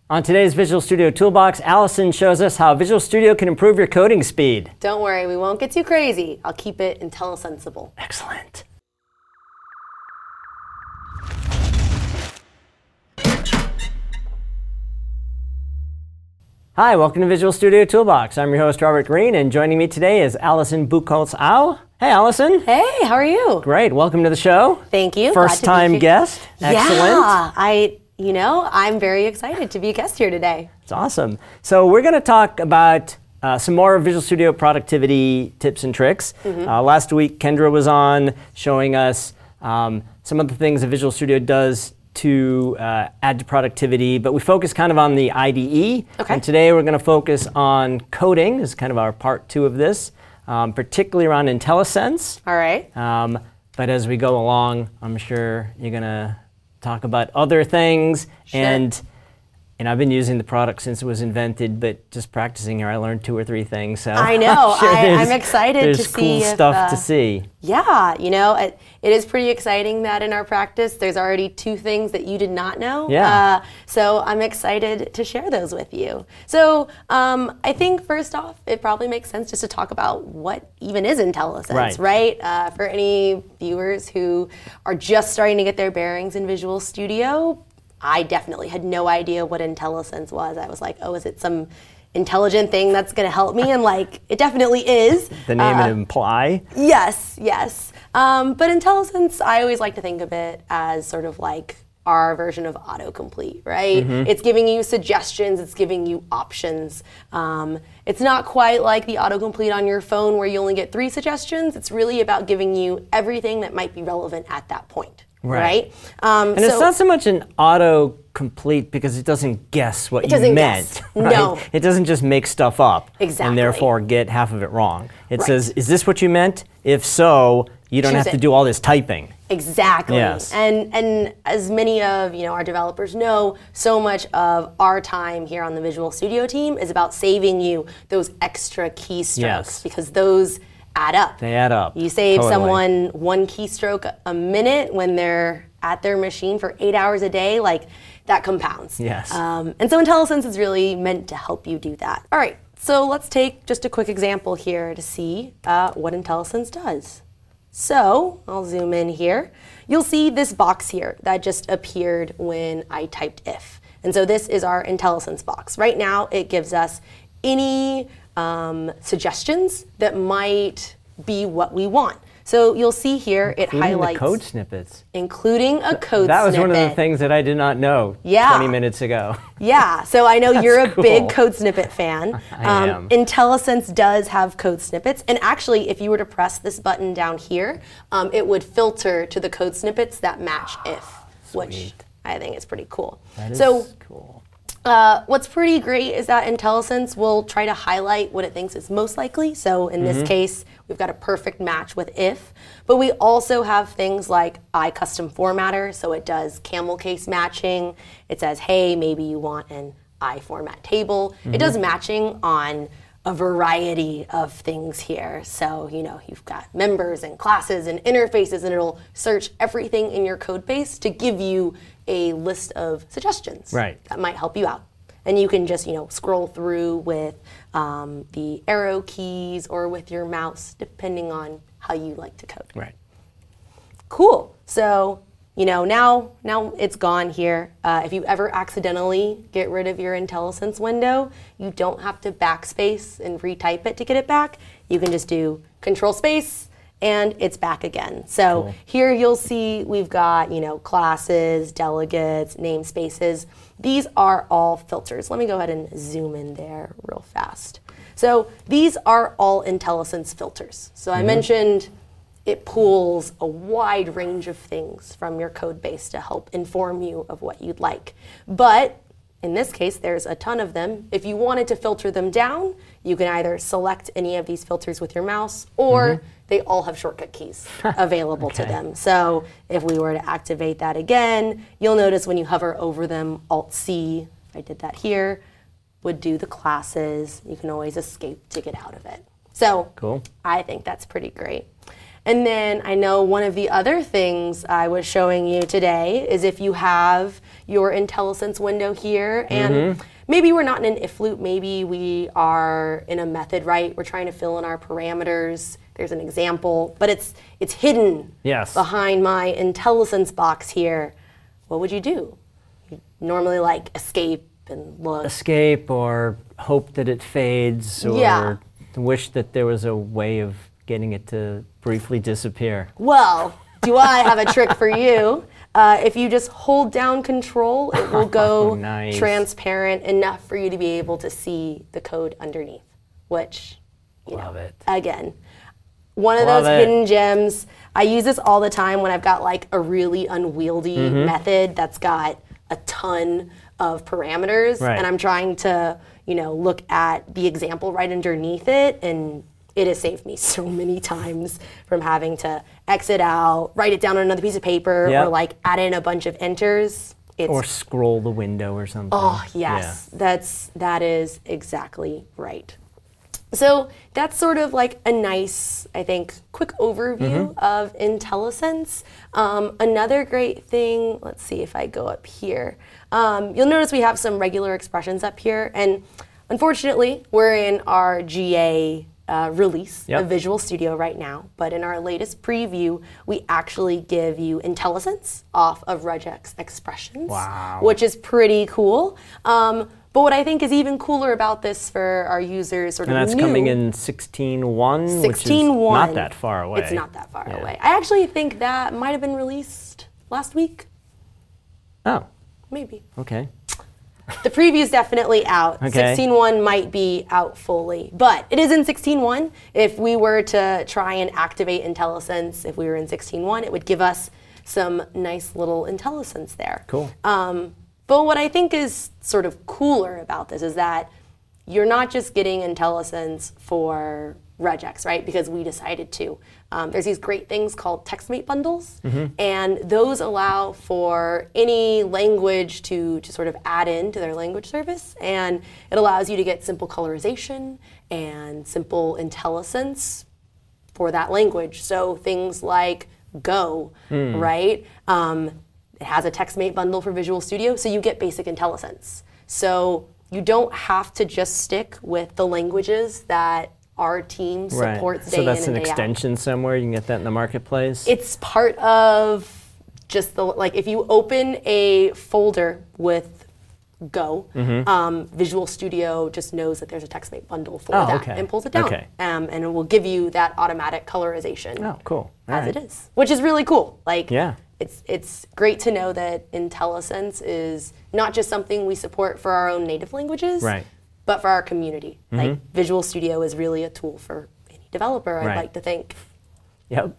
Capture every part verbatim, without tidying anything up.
On today's Visual Studio Toolbox, Allison shows us how Visual Studio can improve your coding speed. Don't worry, we won't get too crazy. I'll keep it IntelliSensible. Excellent. Hi, welcome to Visual Studio Toolbox. I'm your host, Robert Green, and joining me today is Allison Buchholz-Au. Hey, Allison. Hey, how are you? Great. Welcome to the show. Thank you. First time guest. Excellent. Yeah, I, you know, I'm very excited to be a guest here today. It's awesome. So we're going to talk about uh, some more Visual Studio productivity tips and tricks. Mm-hmm. uh, last week, Kendra was on showing us um, some of the things that Visual Studio does to uh, add to productivity, but we focus kind of on the I D E. Okay. And today we're going to focus on coding. This is kind of our part two of this, um, particularly around IntelliSense. All right. Um, but as we go along, I'm sure you're going to talk about other things. Sure. And and I've been using the product since it was invented, but just practicing here, I learned two or three things. So I know. I'm, sure I, I'm excited to see. There's cool if, stuff uh, to see. Yeah, you know, it, it is pretty exciting that in our practice, there's already two things that you did not know. Yeah. Uh, so I'm excited to share those with you. So um, I think first off, it probably makes sense just to talk about what even is IntelliSense, right? right? Uh, for any viewers who are just starting to get their bearings in Visual Studio, I definitely had no idea what IntelliSense was. I was like, oh, is it some intelligent thing that's going to help me? And like, it definitely is. The name uh, would imply. Yes, yes. Um, but IntelliSense, I always like to think of it as sort of like our version of autocomplete, right? Mm-hmm. It's giving you suggestions, it's giving you options. Um, it's not quite like the autocomplete on your phone where you only get three suggestions. It's really about giving you everything that might be relevant at that point. Right. right? Um, and so it's not so much an autocomplete because it doesn't guess what it you doesn't meant. Guess. Right? No. It doesn't just make stuff up exactly. and therefore get half of it wrong. It right. says, is this what you meant? If so, you don't Choose have it. to do all this typing. Exactly. Yes. And and as many of you know our developers know, so much of our time here on the Visual Studio team is about saving you those extra keystrokes yes. because those add up. They add up. You save totally. someone one keystroke a minute when they're at their machine for eight hours a day, like that compounds. Yes. Um, and so IntelliSense is really meant to help you do that. All right, so let's take just a quick example here to see uh, what IntelliSense does. So I'll zoom in here. You'll see this box here that just appeared when I typed if. And so this is our IntelliSense box. Right now it gives us any um, suggestions that might be what we want. So you'll see here it including highlights- the code snippets. Including a code that was snippet. one of the things that I did not know yeah. twenty minutes ago. Yeah, so I know you're a cool. big code snippet fan. I um, am. IntelliSense does have code snippets, and actually if you were to press this button down here, um, it would filter to the code snippets that match if, which I think is pretty cool. That is so, cool. Uh, what's pretty great is that IntelliSense will try to highlight what it thinks is most likely. So in mm-hmm. this case, we've got a perfect match with if, but we also have things like iCustom Formatter. So it does camel case matching. It says, hey, maybe you want an iFormat table. Mm-hmm. It does matching on a variety of things here. So, you know, you've got members and classes and interfaces, and it'll search everything in your code base to give you a list of suggestions right. that might help you out. And you can just, you know, scroll through with um, the arrow keys or with your mouse, depending on how you like to code. Right. Cool. So, you know, now now it's gone here. Uh, if you ever accidentally get rid of your IntelliSense window, you don't have to backspace and retype it to get it back. You can just do Control Space, and it's back again. So cool. Here you'll see we've got, you know, classes, delegates, namespaces. These are all filters. Let me go ahead and zoom in there real fast. So these are all IntelliSense filters. So mm-hmm. I mentioned it pulls a wide range of things from your code base to help inform you of what you'd like. But in this case, there's a ton of them. If you wanted to filter them down, you can either select any of these filters with your mouse, or mm-hmm. they all have shortcut keys available okay. to them. So if we were to activate that again, you'll notice when you hover over them, Alt-C, if I did that here, would do the classes. You can always escape to get out of it. So cool. I think that's pretty great. And then I know one of the other things I was showing you today is if you have your IntelliSense window here, and mm-hmm. maybe we're not in an if loop, maybe we are in a method, right? We're trying to fill in our parameters. There's an example, but it's it's hidden yes. behind my IntelliSense box here. What would you do? You normally like escape and look. Escape or hope that it fades or yeah. wish that there was a way of getting it to briefly disappear. Well, do I have a trick for you? Uh, if you just hold down control, it will go oh, nice. transparent enough for you to be able to see the code underneath, which, you Love know, it. again, one of Love those it. hidden gems. I use this all the time when I've got like a really unwieldy mm-hmm. method that's got a ton of parameters, right. and I'm trying to, you know, look at the example right underneath it, and it has saved me so many times from having to exit out, write it down on another piece of paper, yep. or like add in a bunch of enters. It's, or scroll the window or something. Oh yes, yeah. that's that is exactly right. So that's sort of like a nice, I think, quick overview mm-hmm. of IntelliSense. Um, another great thing, let's see if I go up here. Um, you'll notice we have some regular expressions up here, and unfortunately, we're in our G A uh, release yep. of Visual Studio right now, but in our latest preview, we actually give you IntelliSense off of regex expressions, wow. which is pretty cool. Um, But what I think is even cooler about this for our users sort and of that's new, coming in sixteen point one, sixteen point which is one. not that far away. It's not that far yeah. away. I actually think that might have been released last week. Oh. Maybe. Okay. The preview's definitely out. Okay. sixteen point one might be out fully, but it is in sixteen point one. If we were to try and activate IntelliSense, if we were in sixteen point one, it would give us some nice little IntelliSense there. Cool. Um, But what I think is sort of cooler about this is that you're not just getting IntelliSense for regex, right? Because we decided to. Um, there's these great things called TextMate bundles, mm-hmm. and those allow for any language to, to sort of add in to their language service, and it allows you to get simple colorization and simple IntelliSense for that language. So things like Go, mm. right? Um, It has a TextMate bundle for Visual Studio, so you get basic IntelliSense. So you don't have to just stick with the languages that our team supports right. day so that's in an and day extension out. somewhere? You can get that in the marketplace? It's part of just the, like if you open a folder with Go, mm-hmm. um, Visual Studio just knows that there's a TextMate bundle for oh, that okay. and pulls it down. Okay. Um, and it will give you that automatic colorization oh, cool. All as right. it is, which is really cool. Like, yeah. It's it's great to know that IntelliSense is not just something we support for our own native languages, right. but for our community. Mm-hmm. Like Visual Studio is really a tool for any developer, I'd right. like to think. Yep.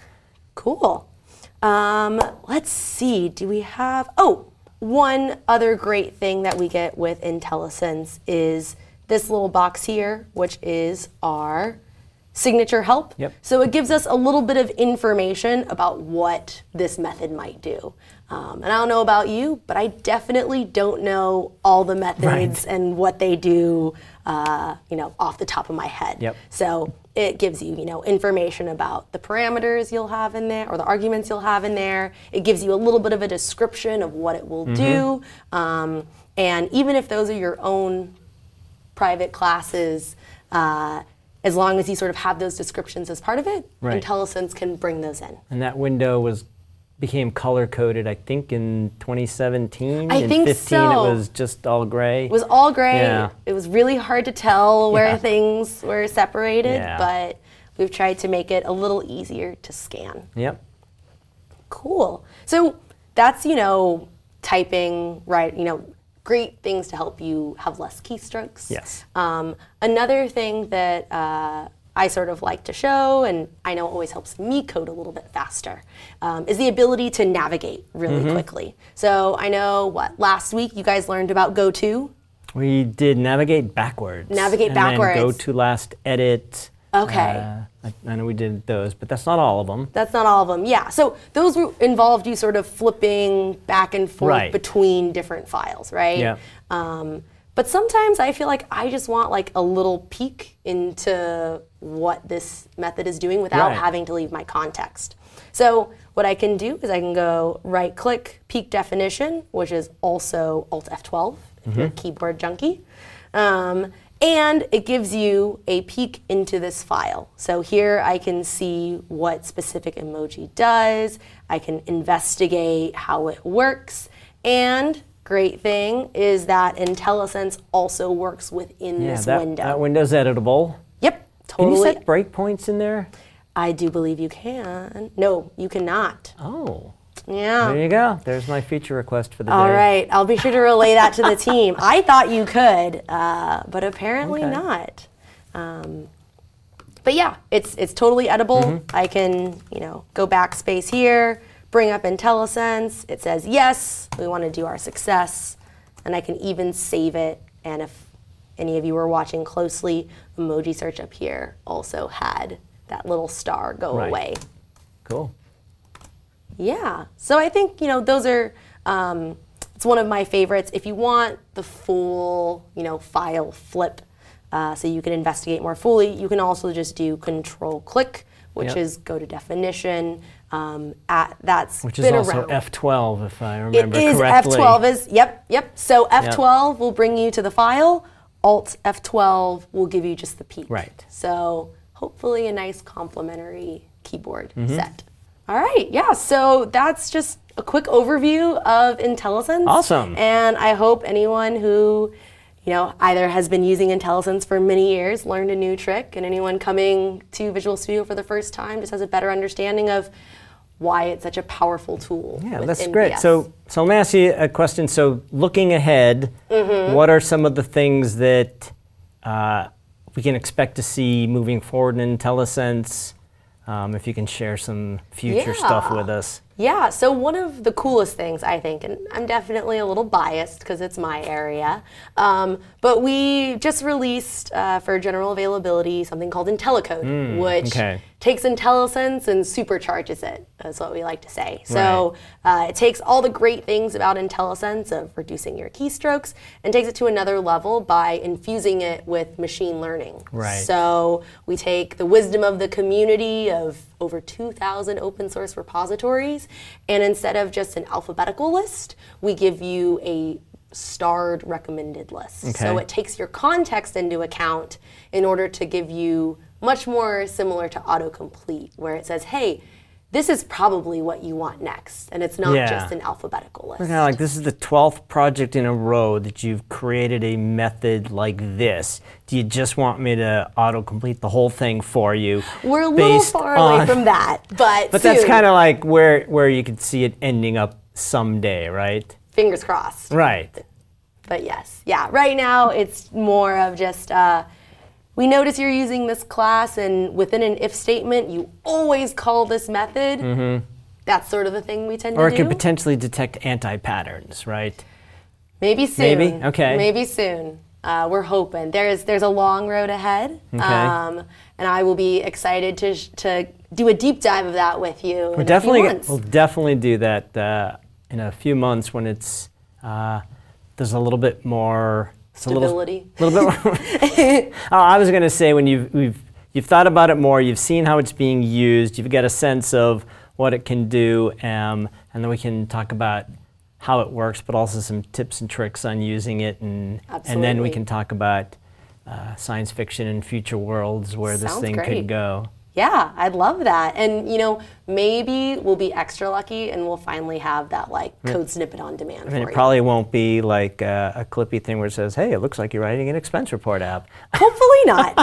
Cool. Um, let's see, do we have, oh, one other great thing that we get with IntelliSense is this little box here, which is our signature help. Yep. So it gives us a little bit of information about what this method might do. Um, and I don't know about you, but I definitely don't know all the methods right. and what they do, uh, you know, off the top of my head. Yep. So it gives you, you know, information about the parameters you'll have in there or the arguments you'll have in there. It gives you a little bit of a description of what it will mm-hmm. do. Um, and even if those are your own private classes, uh, as long as you sort of have those descriptions as part of it, right. IntelliSense can bring those in. And that window was became color-coded, I think, in twenty seventeen. I in think fifteen, so. it was just all gray. It was all gray. Yeah. It was really hard to tell where yeah. things were separated, yeah. but we've tried to make it a little easier to scan. Yep. Cool. So that's, you know, typing, right, you know, great things to help you have less keystrokes. Yes. Um, another thing that uh, I sort of like to show, and I know always helps me code a little bit faster, um, is the ability to navigate really mm-hmm. quickly. So I know, what, last week you guys learned about Go To? We did navigate backwards. Navigate and backwards. And then go to last edit. Okay. Uh, I, I know we did those, but that's not all of them. That's not all of them, yeah. So those were involved you sort of flipping back and forth right. between different files, right? Yeah. Um, but sometimes I feel like I just want like a little peek into what this method is doing without Right. having to leave my context. So what I can do is I can go right click peak definition, which is also Alt F twelve if you're a keyboard junkie. Um, and it gives you a peek into this file. So here I can see what specific emoji does. I can investigate how it works. And great thing is that IntelliSense also works within Yeah, this that, window. that window's editable. Yep, Can you totally. set breakpoints in there? I do believe you can. No, you cannot. Oh, Yeah. there you go. There's my feature request for the All day. right, I'll be sure to relay that to the team. I thought you could, uh, but apparently Okay. not. Um, but yeah, it's it's totally edible. Mm-hmm. I can, you know, go backspace here, bring up IntelliSense. It says yes, we want to do our success, and I can even save it. And if any of you were watching closely, emoji search up here also had that little star go Right. away. Cool. Yeah. So I think, you know, those are, um, it's one of my favorites. If you want the full, you know, file flip, uh, so you can investigate more fully, you can also just do control click, which Yep. is go to definition. Um, at, that's Which is been also around. F twelve, if I It remember is correctly. F twelve is, yep, yep. So F twelve will bring you to the file. Alt F twelve will give you just the peek. Right. So hopefully a nice complementary keyboard Mm-hmm. set. All right, yeah, so that's just a quick overview of IntelliSense. Awesome. And I hope anyone who, you know, either has been using IntelliSense for many years learned a new trick, and anyone coming to Visual Studio for the first time just has a better understanding of why it's such a powerful tool. Yeah, with that's N P great. S. So, so let me ask you a question. So, looking ahead, Mm-hmm. what are some of the things that uh, we can expect to see moving forward in IntelliSense? Um, if you can share some future stuff Yeah. with us. Yeah, so one of the coolest things, I think, and I'm definitely a little biased because it's my area, um, but we just released uh, for general availability something called IntelliCode, which okay. takes IntelliSense and supercharges it, that's what we like to say. So uh, it takes all the great things about IntelliSense of reducing your keystrokes and takes it to another level by infusing it with machine learning. Right. So we take the wisdom of the community of over two thousand open source repositories, and instead of just an alphabetical list, we give you a starred recommended list. Okay. So it takes your context into account in order to give you much more similar to autocomplete, where it says, hey, this is probably what you want next, and it's not Yeah. just an alphabetical list. Kind of like this is the twelfth project in a row that you've created a method like this. Do you just want me to autocomplete the whole thing for you? We're a little based far on- away from that, but But that's soon. kind of like where where you could see it ending up someday, right? Fingers crossed. Right. But yes, yeah, right now it's more of just, uh, we notice you're using this class, and within an if statement, you always call this method. Mm-hmm. That's sort of the thing we tend Or to it do. could potentially detect anti-patterns, right? Maybe soon. Maybe? Okay. Maybe soon. Uh, we're hoping. There's there's a long road ahead, Okay. um, and I will be excited to sh- to do a deep dive of that with you We're in definitely a few g- months. we'll definitely do that uh, in a few months when it's uh, there's a little bit more it's a little, Stability. little bit more. oh, I was going to say when you've we've you've thought about it more, you've seen how it's being used, you've got a sense of what it can do, um, and then we can talk about how it works, but also some tips and tricks on using it, and and then we Absolutely. can talk about uh, science fiction and future worlds where this Sounds thing great. could go. Yeah, I'd love that. And you know, maybe we'll be extra lucky and we'll finally have that like code snippet on demand I mean, for it you. probably won't be like uh, a clippy thing where it says, "Hey, it looks like you're writing an expense report app." Hopefully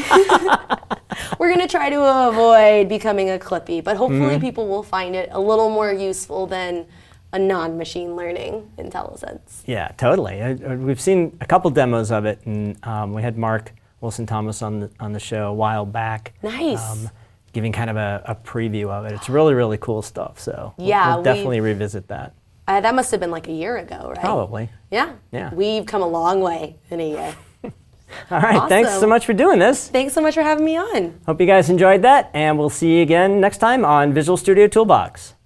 not. We're gonna try to avoid becoming a clippy, but hopefully people will find it a little more useful than a non-machine learning IntelliSense. Yeah, totally. Uh, uh, we've seen a couple demos of it, and um, we had Mark Wilson Thomas on the on the show a while back. Nice. Giving kind of a, a preview of it. It's really, really cool stuff. So we'll- Yeah, we'll, we- definitely revisit that. Uh, that must have been like a year ago, right? Probably. Yeah. Yeah. We've come a long way in a year. All right. Thanks so Awesome. much for doing this. Thanks so much for having me on. Hope you guys enjoyed that, and we'll see you again next time on Visual Studio Toolbox.